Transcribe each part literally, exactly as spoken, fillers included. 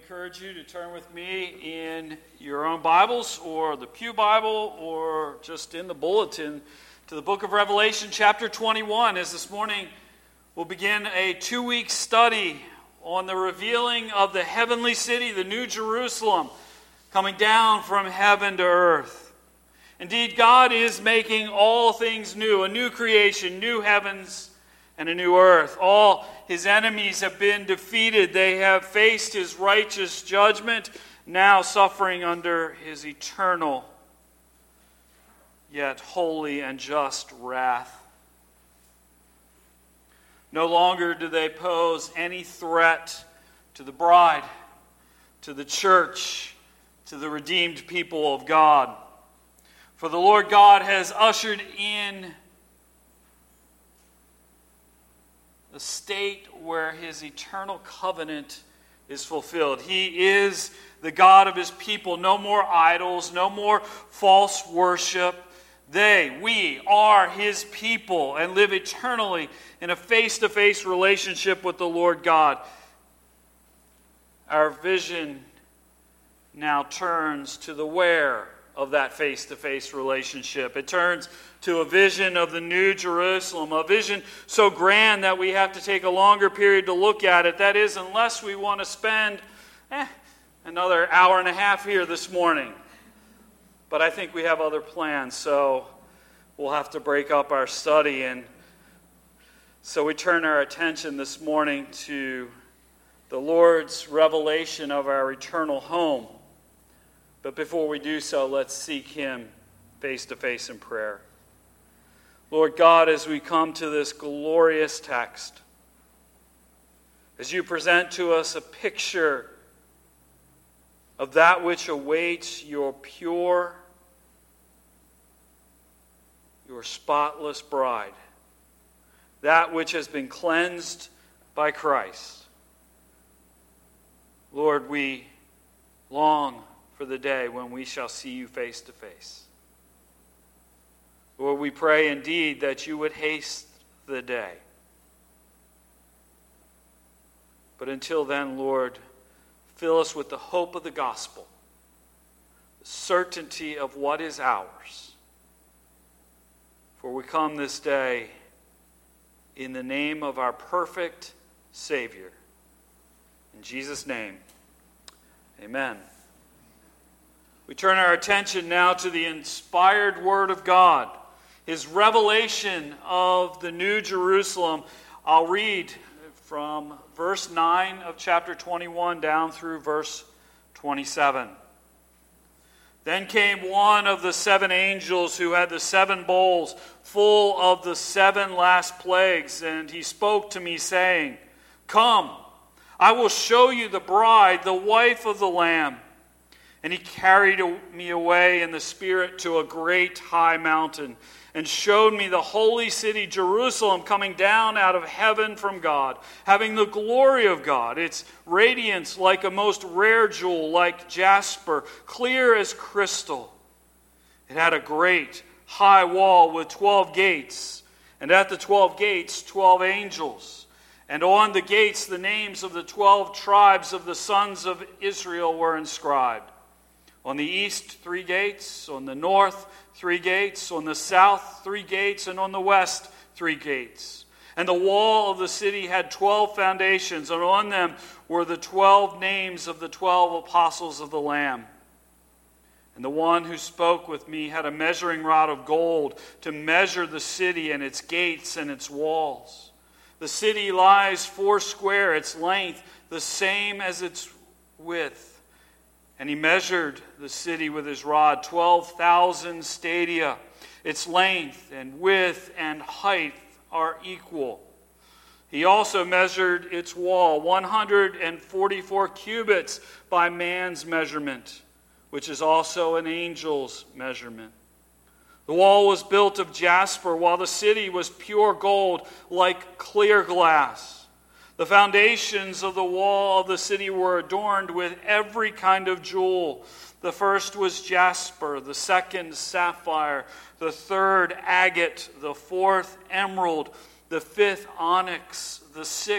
encourage you to turn with me in your own Bibles or the Pew Bible or just in the bulletin to the book of Revelation chapter twenty-one, as this morning we'll begin a two-week study on the revealing of the heavenly city, the New Jerusalem, coming down from heaven to earth. Indeed, God is making all things new, a new creation, new heavens and a new earth. All his enemies have been defeated. They have faced his righteous judgment, now suffering under his eternal, yet holy and just wrath. No longer do they pose any threat to the bride, to the church, to the redeemed people of God. For the Lord God has ushered in the state where his eternal covenant is fulfilled. He is the God of his people. No more idols, no more false worship. They, we, are his people and live eternally in a face-to-face relationship with the Lord God. Our vision now turns to the where of that face-to-face relationship. It turns to a vision of the New Jerusalem, a vision so grand that we have to take a longer period to look at it. That is, unless we want to spend eh, another hour and a half here this morning. But I think we have other plans, so we'll have to break up our study. And so we turn our attention this morning to the Lord's revelation of our eternal home. But before we do so, let's seek him face to face in prayer. Lord God, as we come to this glorious text, as you present to us a picture of that which awaits your pure, your spotless bride, that which has been cleansed by Christ. Lord, we long for the day when we shall see you face to face. Lord, we pray indeed that you would haste the day. But until then, Lord, fill us with the hope of the gospel, the certainty of what is ours. For we come this day in the name of our perfect Savior. In Jesus' name, amen. We turn our attention now to the inspired Word of God, his revelation of the New Jerusalem. I'll read from verse nine of chapter twenty-one down through verse twenty-seven. Then came one of the seven angels who had the seven bowls full of the seven last plagues, and he spoke to me, saying, "Come, I will show you the bride, the wife of the Lamb." And he carried me away in the Spirit to a great high mountain, and showed me the holy city, Jerusalem, coming down out of heaven from God, having the glory of God, its radiance like a most rare jewel, like jasper, clear as crystal. It had a great high wall with twelve gates, and at the twelve gates, twelve angels. And on the gates, the names of the twelve tribes of the sons of Israel were inscribed. On the east, three gates. On the north, three gates. On the south, three gates. And on the west, three gates. And the wall of the city had twelve foundations, and on them were the twelve names of the twelve apostles of the Lamb. And the one who spoke with me had a measuring rod of gold to measure the city and its gates and its walls. The city lies four square, its length the same as its width. And he measured the city with his rod, twelve thousand stadia. Its length and width and height are equal. He also measured its wall, one hundred forty-four cubits by man's measurement, which is also an angel's measurement. The wall was built of jasper, while the city was pure gold, like clear glass. The foundations of the wall of the city were adorned with every kind of jewel. The first was jasper, the second sapphire, the third agate, the fourth emerald, the fifth onyx, the sixth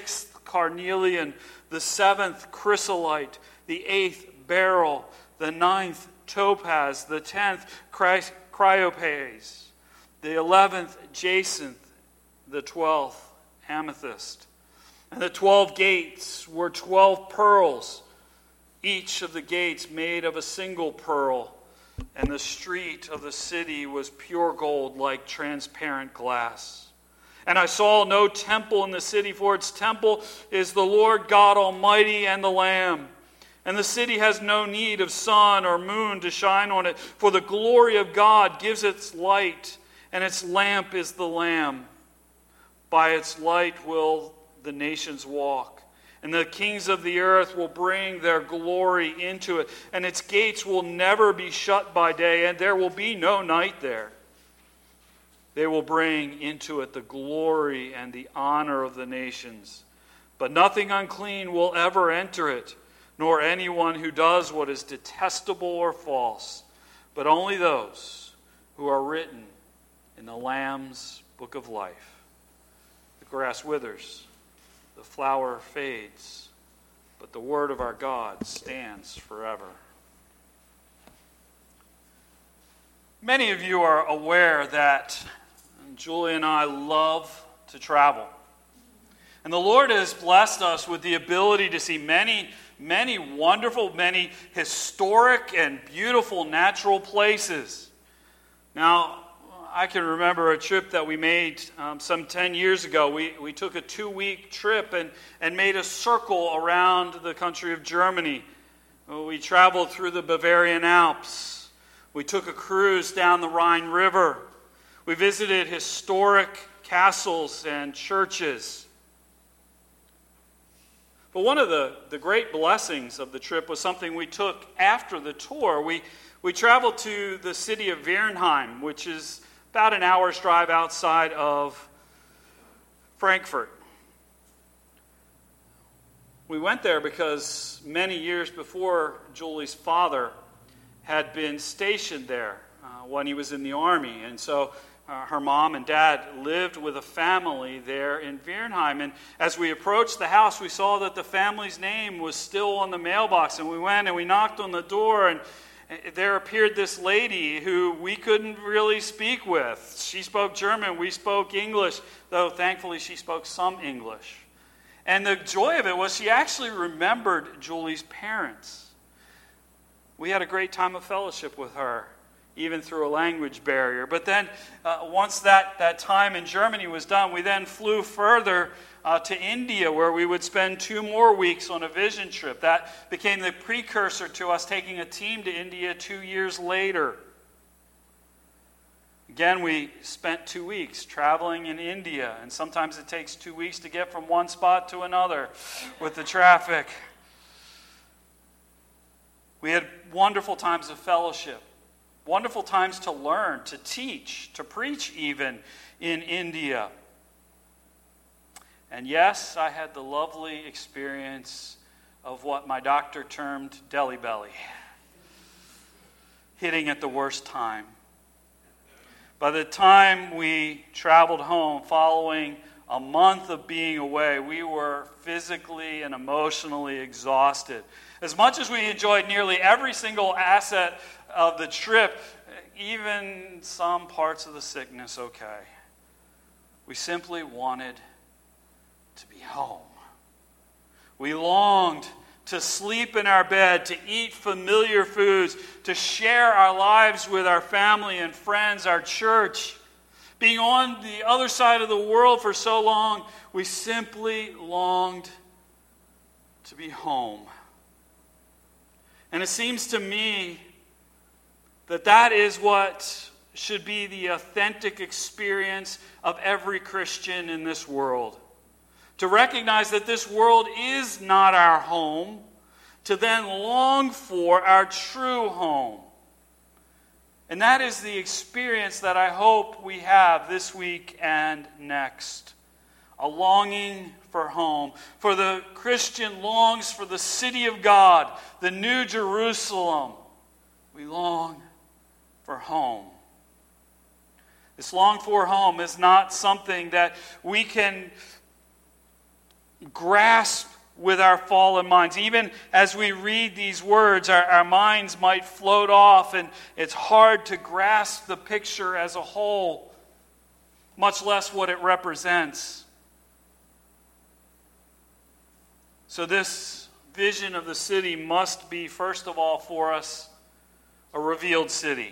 carnelian, the seventh chrysolite, the eighth beryl, the ninth topaz, the tenth cryopase, the eleventh jacinth, the twelfth amethyst. And the twelve gates were twelve pearls, each of the gates made of a single pearl, and the street of the city was pure gold like transparent glass. And I saw no temple in the city, for its temple is the Lord God Almighty and the Lamb. And the city has no need of sun or moon to shine on it, for the glory of God gives its light, and its lamp is the Lamb. By its light will the nations walk, and the kings of the earth will bring their glory into it, and its gates will never be shut by day, and there will be no night there. They will bring into it the glory and the honor of the nations. But nothing unclean will ever enter it, nor anyone who does what is detestable or false, but only those who are written in the Lamb's book of life. The grass withers, the flower fades, but the word of our God stands forever. Many of you are aware that Julie and I love to travel. And the Lord has blessed us with the ability to see many, many wonderful, many historic and beautiful natural places. Now, I can remember a trip that we made um, some ten years ago. We, we took a two-week trip and, and made a circle around the country of Germany. We traveled through the Bavarian Alps. We took a cruise down the Rhine River. We visited historic castles and churches. But one of the, the great blessings of the trip was something we took after the tour. We, we traveled to the city of Viernheim, which is about an hour's drive outside of Frankfurt. We went there because many years before, Julie's father had been stationed there uh, when he was in the army. And so uh, her mom and dad lived with a family there in Viernheim. And as we approached the house, we saw that the family's name was still on the mailbox. And we went and we knocked on the door, and there appeared this lady who we couldn't really speak with. She spoke German, we spoke English, though thankfully she spoke some English. And the joy of it was she actually remembered Julie's parents. We had a great time of fellowship with her, even through a language barrier. But then uh, once that, that time in Germany was done, we then flew further uh, to India, where we would spend two more weeks on a vision trip. That became the precursor to us taking a team to India two years later. Again, we spent two weeks traveling in India, and sometimes it takes two weeks to get from one spot to another with the traffic. We had wonderful times of fellowship, wonderful times to learn, to teach, to preach even in India. And yes, I had the lovely experience of what my doctor termed deli belly, hitting at the worst time. By the time we traveled home, following a month of being away, we were physically and emotionally exhausted. As much as we enjoyed nearly every single asset of the trip, even some parts of the sickness, okay, we simply wanted to be home. We longed to sleep in our bed, to eat familiar foods, to share our lives with our family and friends, our church. Being on the other side of the world for so long, we simply longed to be home. And it seems to me that that is what should be the authentic experience of every Christian in this world. To recognize that this world is not our home, to then long for our true home. And that is the experience that I hope we have this week and next. A longing for home. For the Christian longs for the city of God, the new Jerusalem. We long for home. This long for home is not something that we can grasp with our fallen minds. Even as we read these words, our, our minds might float off, and it's hard to grasp the picture as a whole, much less what it represents. So this vision of the city must be, first of all, for us, a revealed city.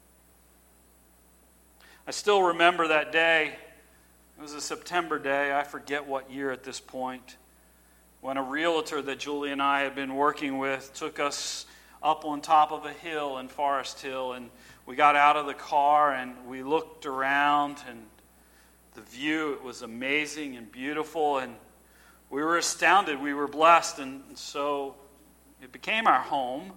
I still remember that day. It was a September day. I forget what year at this point, when a realtor that Julie and I had been working with took us up on top of a hill in Forest Hill, and we got out of the car and we looked around, and the view, it was amazing and beautiful, and we were astounded. We were blessed, and so it became our home.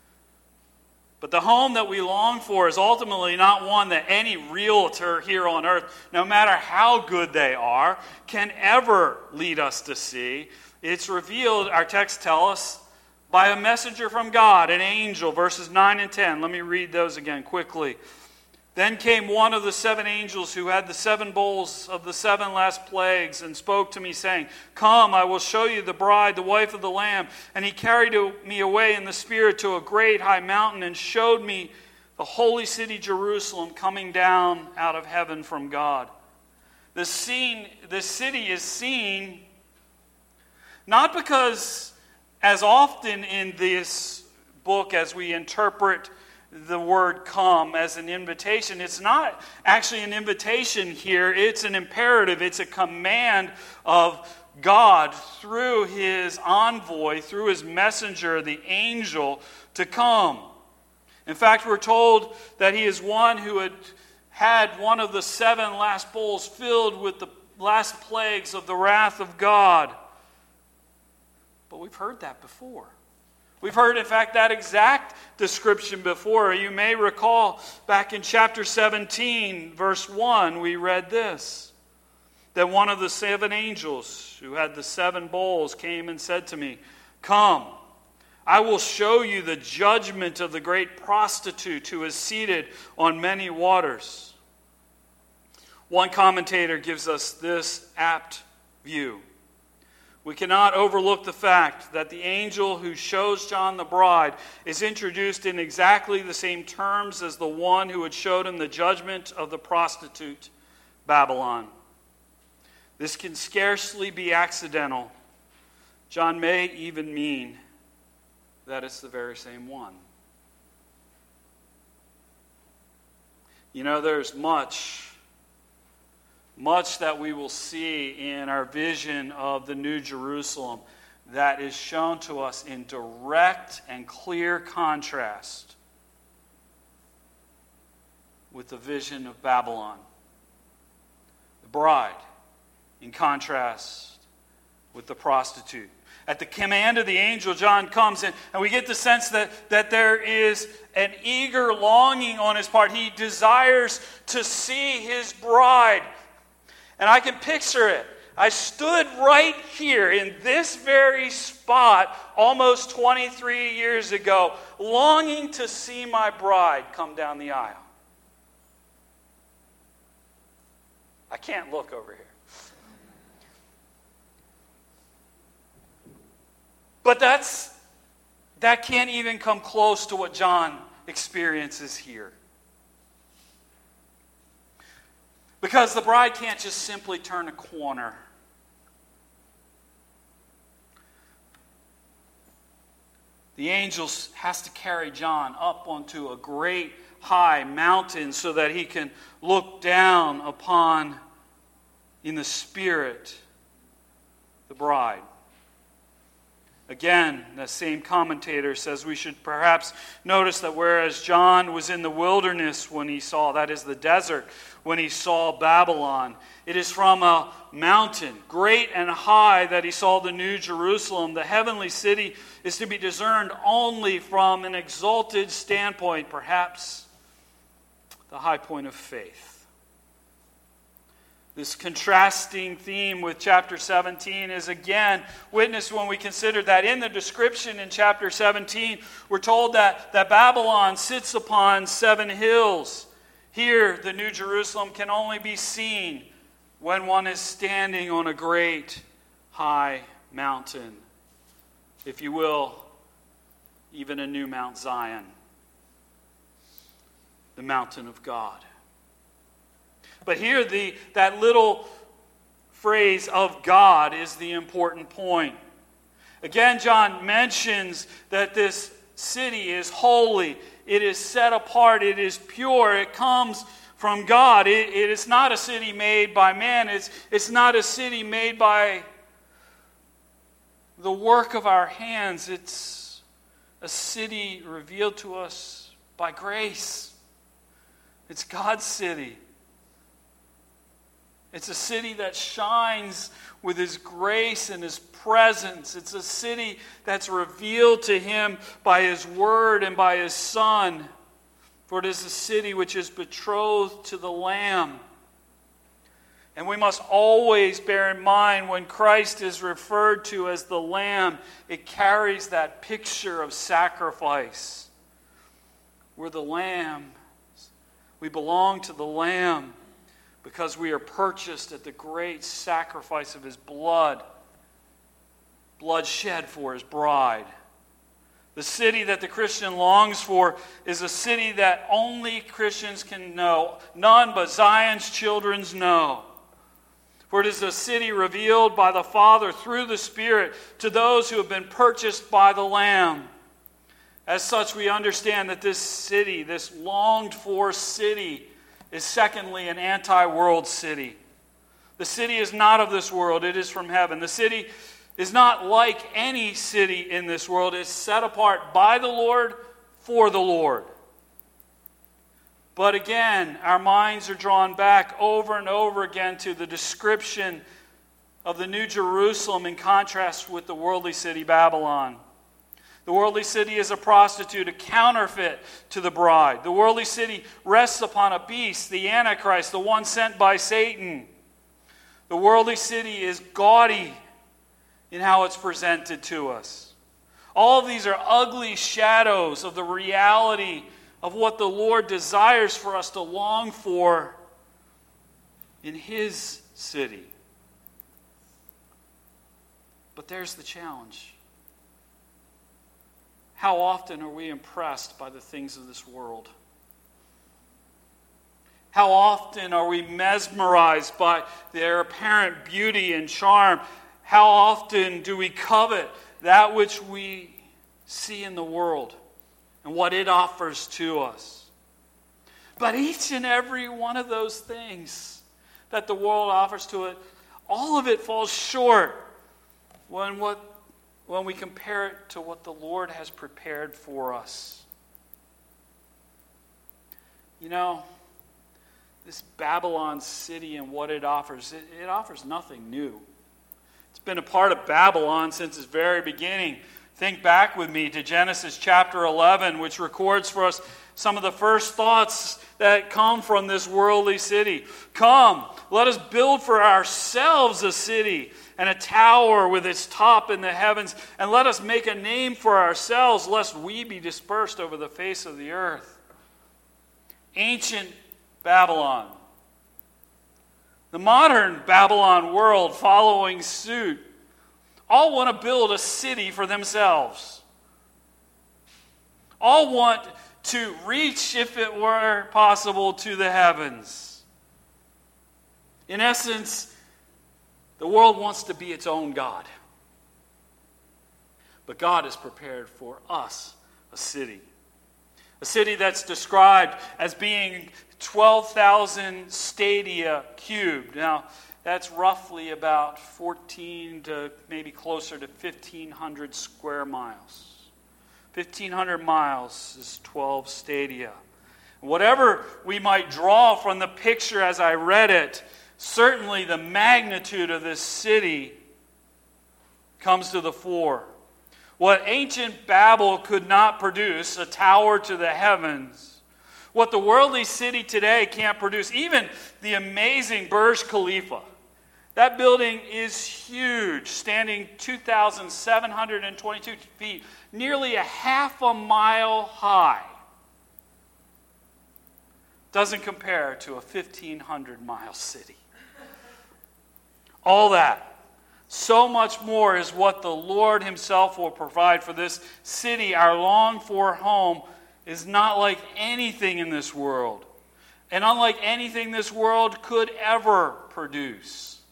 But the home that we long for is ultimately not one that any realtor here on earth, no matter how good they are, can ever lead us to see. It's revealed, our texts tell us, by a messenger from God, an angel, verses nine and ten. Let me read those again quickly. Then came one of the seven angels who had the seven bowls of the seven last plagues, and spoke to me, saying, Come, I will show you the bride, the wife of the Lamb. And he carried me away in the Spirit to a great high mountain, and showed me the holy city Jerusalem coming down out of heaven from God. The scene, the city is seen not because, as often in this book as we interpret the word come as an invitation, it's not actually an invitation here, it's an imperative, it's a command of God through his envoy, through his messenger, the angel, to come. In fact, we're told that he is one who had had one of the seven last bowls filled with the last plagues of the wrath of God. But we've heard that before. We've heard, in fact, that exact description before. You may recall back in chapter seventeen, verse one, we read this. That one of the seven angels who had the seven bowls came and said to me, Come, I will show you the judgment of the great prostitute who is seated on many waters. One commentator gives us this apt view. We cannot overlook the fact that the angel who shows John the bride is introduced in exactly the same terms as the one who had showed him the judgment of the prostitute, Babylon. This can scarcely be accidental. John may even mean that it's the very same one. You know, there's much Much that we will see in our vision of the New Jerusalem that is shown to us in direct and clear contrast with the vision of Babylon. The bride in contrast with the prostitute. At the command of the angel, John comes in, and we get the sense that, that there is an eager longing on his part. He desires to see his bride. And I can picture it. I stood right here in this very spot almost twenty-three years ago, longing to see my bride come down the aisle. I can't look over here. But that's that can't even come close to what John experiences here. Because the bride can't just simply turn a corner. The angel has to carry John up onto a great high mountain so that he can look down upon, in the Spirit, the bride. Again, the same commentator says we should perhaps notice that whereas John was in the wilderness when he saw, that is the desert, when he saw Babylon, it is from a mountain, great and high, that he saw the New Jerusalem. The heavenly city is to be discerned only from an exalted standpoint, perhaps the high point of faith. This contrasting theme with chapter seventeen is again witnessed when we consider that in the description in chapter seventeen, we're told that, that Babylon sits upon seven hills. Here, the New Jerusalem can only be seen when one is standing on a great high mountain, if you will, even a new Mount Zion, the mountain of God. But here, the that little phrase of God is the important point. Again, John mentions that this city is holy. It is set apart. It is pure. It comes from God. It, it is not a city made by man. It's, it's not a city made by the work of our hands. It's a city revealed to us by grace. It's God's city. It's a city that shines with His grace and His presence. It's a city that's revealed to Him by His Word and by His Son. For it is a city which is betrothed to the Lamb. And we must always bear in mind when Christ is referred to as the Lamb, it carries that picture of sacrifice. We're the Lamb. We belong to the Lamb because we are purchased at the great sacrifice of His blood. Blood shed for His bride. The city that the Christian longs for is a city that only Christians can know. None but Zion's children know. For it is a city revealed by the Father through the Spirit to those who have been purchased by the Lamb. As such, we understand that this city, this longed-for city, is secondly an anti-world city. The city is not of this world, it is from heaven. The city is not like any city in this world. It's set apart by the Lord for the Lord. But again, our minds are drawn back over and over again to the description of the New Jerusalem in contrast with the worldly city Babylon. The worldly city is a prostitute, a counterfeit to the bride. The worldly city rests upon a beast, the Antichrist, the one sent by Satan. The worldly city is gaudy in how it's presented to us. All of these are ugly shadows of the reality of what the Lord desires for us to long for in His city. But there's the challenge. How often are we impressed by the things of this world? How often are we mesmerized by their apparent beauty and charm? How often do we covet that which we see in the world and what it offers to us? But each and every one of those things that the world offers to it, all of it falls short when what when we compare it to what the Lord has prepared for us. You know, this Babylon city and what it offers, it, it offers nothing new. It's been a part of Babylon since its very beginning. Think back with me to Genesis chapter eleven, which records for us some of the first thoughts that come from this worldly city. Come, let us build for ourselves a city and a tower with its top in the heavens, and let us make a name for ourselves, lest we be dispersed over the face of the earth. Ancient Babylon. The modern Babylon world following suit all want to build a city for themselves. All want to reach, if it were possible, to the heavens. In essence, the world wants to be its own God. But God has prepared for us a city. A city that's described as being twelve thousand stadia cubed. Now, that's roughly about fourteen to maybe closer to fifteen hundred square miles. fifteen hundred miles is twelve stadia. Whatever we might draw from the picture as I read it, certainly the magnitude of this city comes to the fore. What ancient Babel could not produce, a tower to the heavens, what the worldly city today can't produce, even the amazing Burj Khalifa. That building is huge, standing two thousand seven hundred twenty-two feet, nearly a half a mile high. Doesn't compare to a fifteen hundred mile city. All that So much more is what the Lord himself will provide for this city. Our longed-for home is not like anything in this world, and unlike anything this world could ever produce.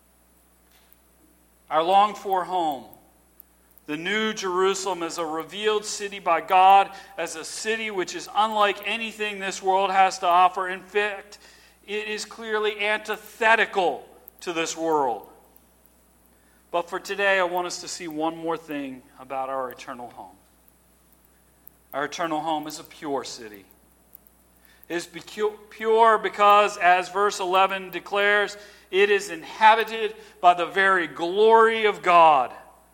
Our longed-for home, the New Jerusalem, is a revealed city by God as a city which is unlike anything this world has to offer. In fact, it is clearly antithetical to this world. But for today, I want us to see one more thing about our eternal home. Our eternal home is a pure city. It is pure because, as verse eleven declares, it is inhabited by the very glory of God.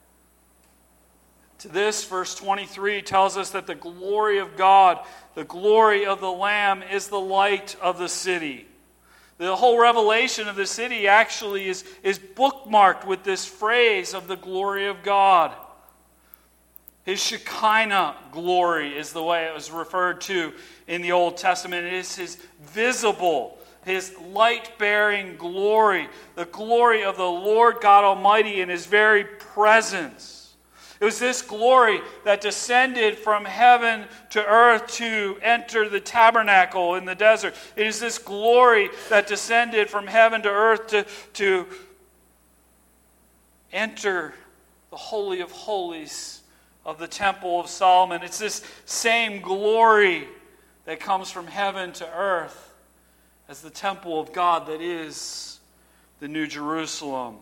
To this, verse twenty-three tells us that the glory of God, the glory of the Lamb, is the light of the city. The whole revelation of the city actually is, is bookmarked with this phrase of the glory of God. His Shekinah glory is the way it was referred to in the Old Testament. It is his visible, his light-bearing glory, the glory of the Lord God Almighty in his very presence. It was this glory that descended from heaven to earth to enter the tabernacle in the desert. It is this glory that descended from heaven to earth to, to enter the Holy of Holies of the Temple of Solomon. It's this same glory that comes from heaven to earth as the temple of God that is the New Jerusalem.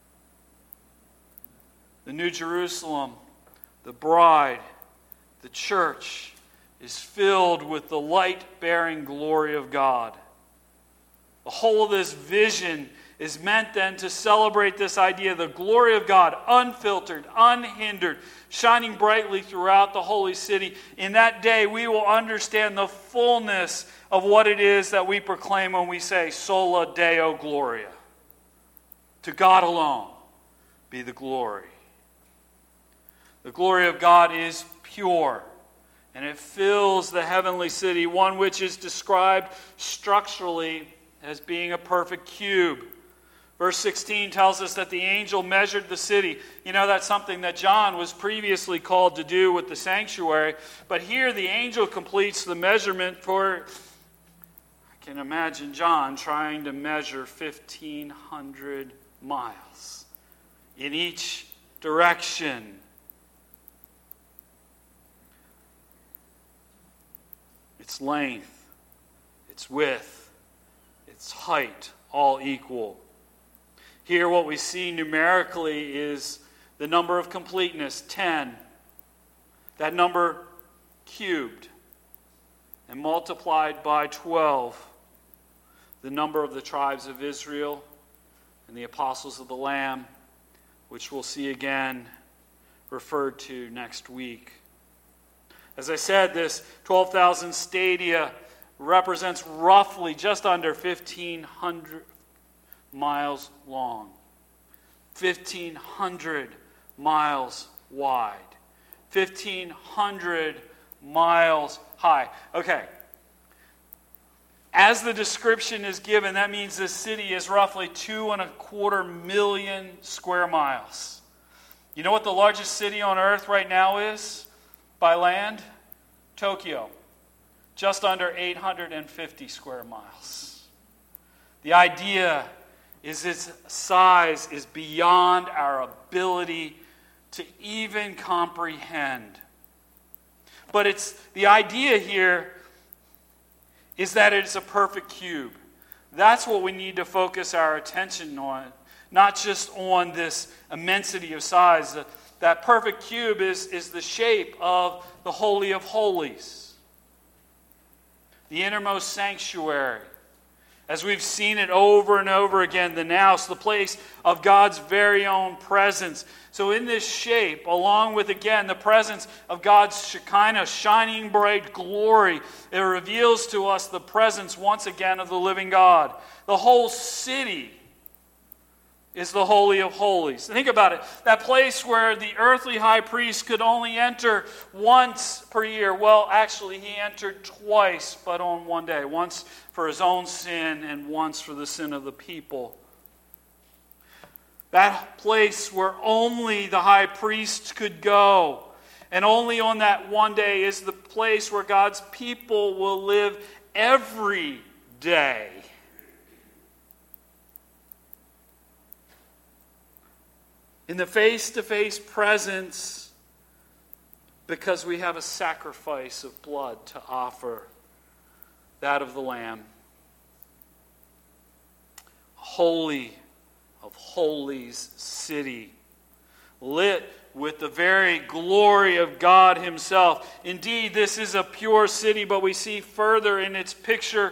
The New Jerusalem, the bride, the church, is filled with the light-bearing glory of God. The whole of this vision is meant then to celebrate this idea, the glory of God, unfiltered, unhindered, shining brightly throughout the holy city. In that day, we will understand the fullness of what it is that we proclaim when we say, Sola Deo Gloria. To God alone be the glory. The glory of God is pure, and it fills the heavenly city, one which is described structurally as being a perfect cube. Verse sixteen tells us that the angel measured the city. You know, that's something that John was previously called to do with the sanctuary. But here the angel completes the measurement for, I can imagine John trying to measure fifteen hundred miles in each direction. Its length, its width, its height, all equal. Here what we see numerically is the number of completeness, ten. That number cubed and multiplied by twelve. The number of the tribes of Israel and the apostles of the Lamb, which we'll see again referred to next week. As I said, this twelve thousand stadia represents roughly just under fifteen hundred miles long, fifteen hundred miles wide, fifteen hundred miles high. Okay. As the description is given, that means this city is roughly two and a quarter million square miles. You know what the largest city on earth right now is? By land, Tokyo, just under eight hundred fifty square miles. The idea is its size is beyond our ability to even comprehend. But it's the idea here is that it's a perfect cube. That's what we need to focus our attention on, not just on this immensity of size. That perfect cube is, is the shape of the Holy of Holies, the innermost sanctuary. As we've seen it over and over again, the nous, the place of God's very own presence. So in this shape, along with, again, the presence of God's Shekinah, shining bright glory, it reveals to us the presence, once again, of the living God. The whole city is the Holy of Holies. Think about it. That place where the earthly high priest could only enter once per year. Well, actually, he entered twice, but on one day. Once for his own sin and once for the sin of the people. That place where only the high priest could go. And only on that one day is the place where God's people will live every day. In the face-to-face presence, because we have a sacrifice of blood to offer, that of the Lamb. Holy of holies city, lit with the very glory of God himself. Indeed, this is a pure city, but we see further in its picture,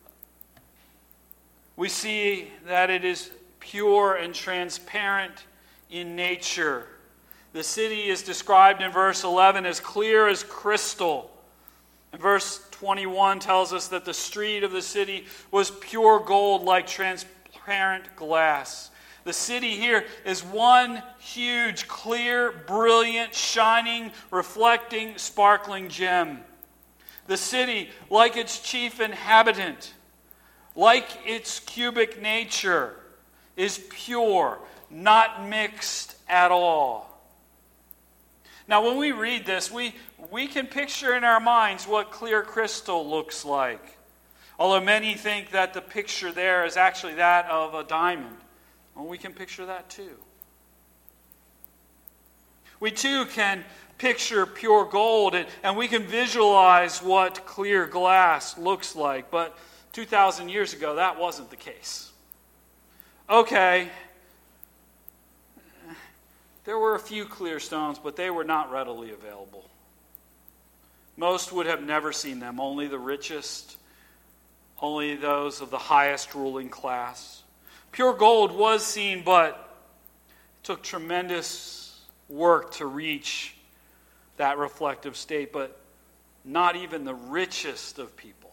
we see that it is pure and transparent in nature. The city is described in verse eleven as clear as crystal. And verse twenty-one tells us that the street of the city was pure gold like transparent glass. The city here is one huge, clear, brilliant, shining, reflecting, sparkling gem. The city, like its chief inhabitant, like its cubic nature, is pure, not mixed at all. Now, when we read this, we, we can picture in our minds what clear crystal looks like. Although many think that the picture there is actually that of a diamond. Well, we can picture that too. We too can picture pure gold, and, and we can visualize what clear glass looks like. But two thousand years ago, that wasn't the case. Okay, there were a few clear stones, but they were not readily available. Most would have never seen them, only the richest, only those of the highest ruling class. Pure gold was seen, but it took tremendous work to reach that reflective state. But not even the richest of people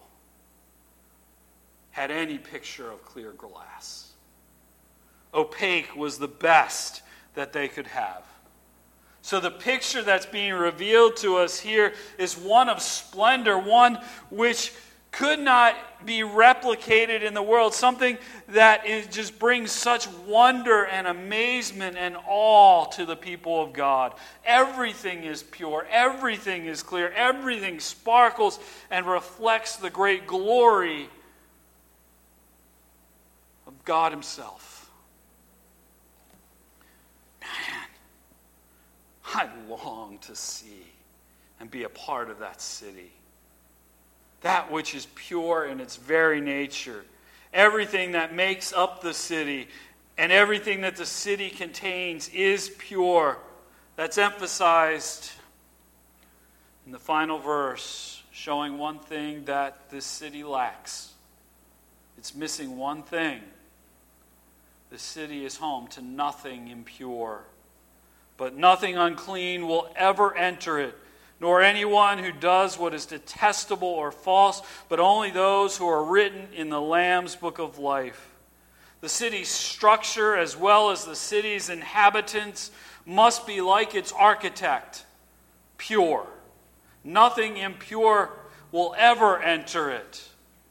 had any picture of clear glass. Opaque was the best that they could have. So the picture that's being revealed to us here is one of splendor, one which could not be replicated in the world, something that is, just brings such wonder and amazement and awe to the people of God. Everything is pure, everything is clear, everything sparkles and reflects the great glory of God himself. Man, I long to see and be a part of that city. That which is pure in its very nature. Everything that makes up the city and everything that the city contains is pure. That's emphasized in the final verse, showing one thing that this city lacks. It's missing one thing. The city is home to nothing impure, but nothing unclean will ever enter it. Nor anyone who does what is detestable or false, but only those who are written in the Lamb's book of life. The city's structure, as well as the city's inhabitants, must be like its architect, pure. Nothing impure will ever enter it.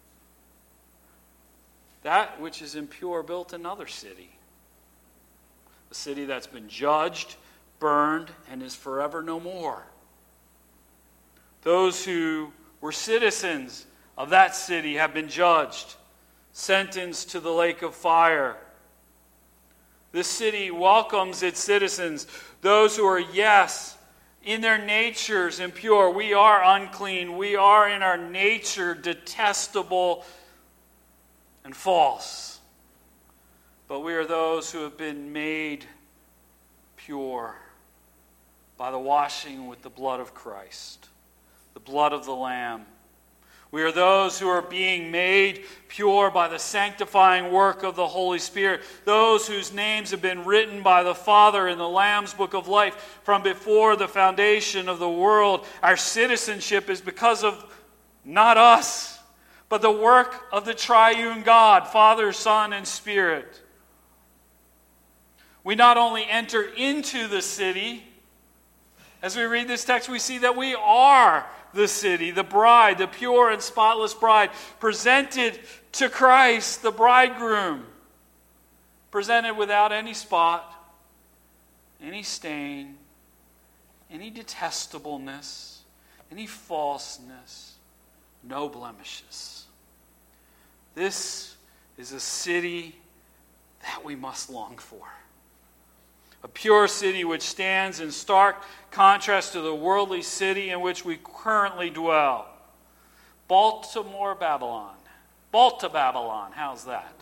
That which is impure built another city. A city that's been judged, burned, and is forever no more. Those who were citizens of that city have been judged, sentenced to the lake of fire. This city welcomes its citizens, those who are, yes, in their natures impure. We are unclean. We are in our nature detestable and false. But we are those who have been made pure by the washing with the blood of Christ. The blood of the Lamb. We are those who are being made pure by the sanctifying work of the Holy Spirit. Those whose names have been written by the Father in the Lamb's book of life from before the foundation of the world. Our citizenship is because of not us, but the work of the triune God, Father, Son, and Spirit. We not only enter into the city, as we read this text, we see that we are the city, the bride, the pure and spotless bride, presented to Christ, the bridegroom. presented without any spot, any stain, any detestableness, any falseness, no blemishes. This is a city that we must long for. A pure city which stands in stark contrast to the worldly city in which we currently dwell. Baltimore, Babylon. Balta Babylon, how's that?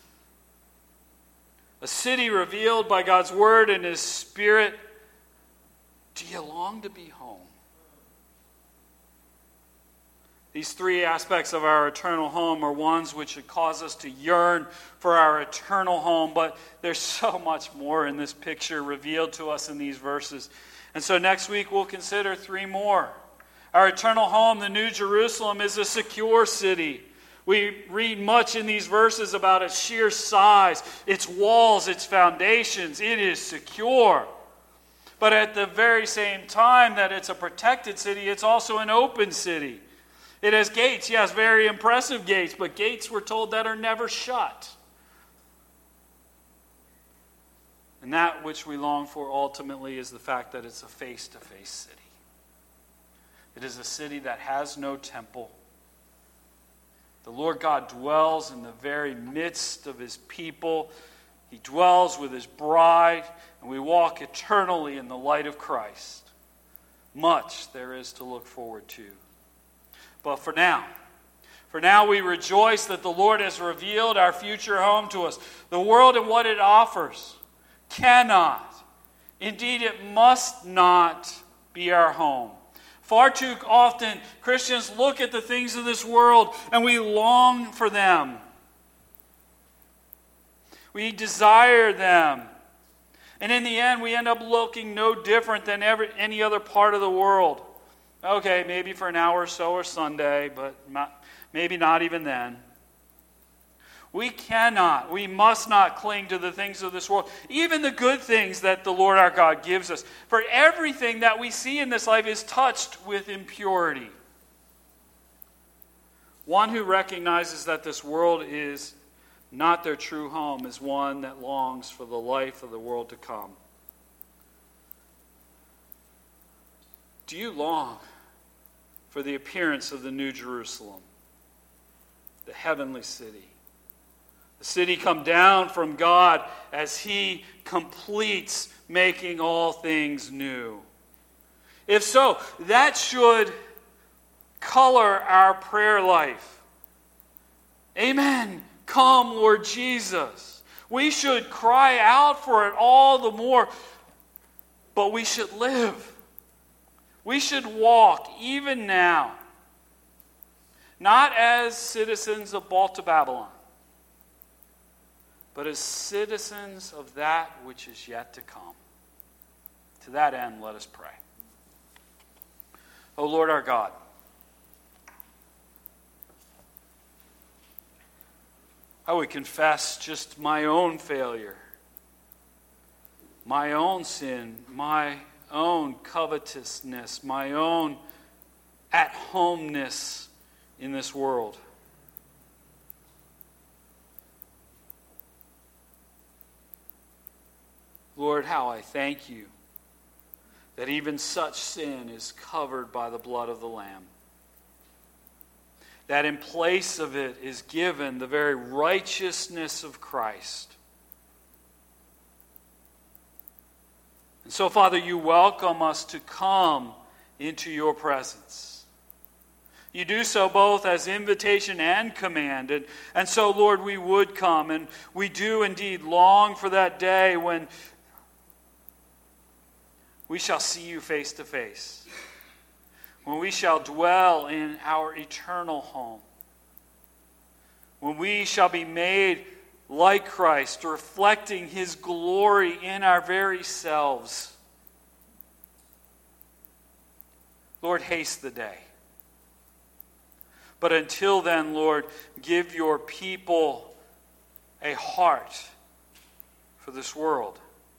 A city revealed by God's word and His Spirit. Do you long to be home? These three aspects of our eternal home are ones which should cause us to yearn for our eternal home, but there's so much more in this picture revealed to us in these verses. And so next week we'll consider three more. Our eternal home, the New Jerusalem, is a secure city. We read much in these verses about its sheer size, its walls, its foundations. It is secure. But at the very same time that it's a protected city, it's also an open city. It has gates, yes, very impressive gates, but gates, we're told, that are never shut. And that which we long for ultimately is the fact that it's a face-to-face city. It is a city that has no temple. The Lord God dwells in the very midst of His people. He dwells with His bride, and we walk eternally in the light of Christ. Much there is to look forward to. But for now, for now we rejoice that the Lord has revealed our future home to us. The world and what it offers cannot, indeed it must not be our home. Far too often, Christians look at the things of this world and we long for them. We desire them. And in the end, we end up looking no different than every, any other part of the world. Okay, maybe for an hour or so or Sunday, but not, maybe not even then. We cannot, we must not cling to the things of this world, even the good things that the Lord our God gives us. For everything that we see in this life is touched with impurity. One who recognizes that this world is not their true home is one that longs for the life of the world to come. Do you long for the appearance of the New Jerusalem, the heavenly city? The city come down from God as He completes making all things new. If so, that should color our prayer life. Amen. Come, Lord Jesus. We should cry out for it all the more, but we should live. We should walk, even now, not as citizens of Balta Babylon, but as citizens of that which is yet to come. To that end, let us pray. O Lord our God, I would confess just my own failure, my own sin, my own covetousness, my own at-homeness in this world. Lord, how I thank You that even such sin is covered by the blood of the Lamb. That in place of it is given the very righteousness of Christ. And so, Father, You welcome us to come into Your presence. You do so both as invitation and command. And, and so, Lord, we would come, and we do indeed long for that day when we shall see You face to face, when we shall dwell in our eternal home, when we shall be made like Christ, reflecting His glory in our very selves. Lord, haste the day. But until then, Lord, give Your people a heart for this world.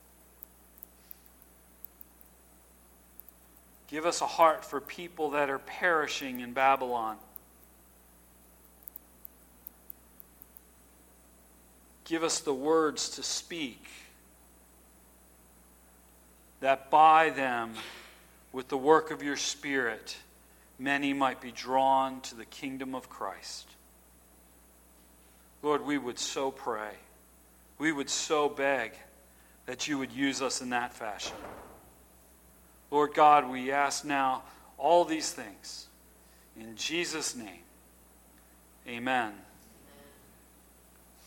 Give us a heart for people that are perishing in Babylon. give us the words to speak, that by them, with the work of your Spirit, many might be drawn to the kingdom of Christ. Lord, we would so pray, we would so beg that you would use us in that fashion. Lord God, we ask now all these things in Jesus' name. Amen.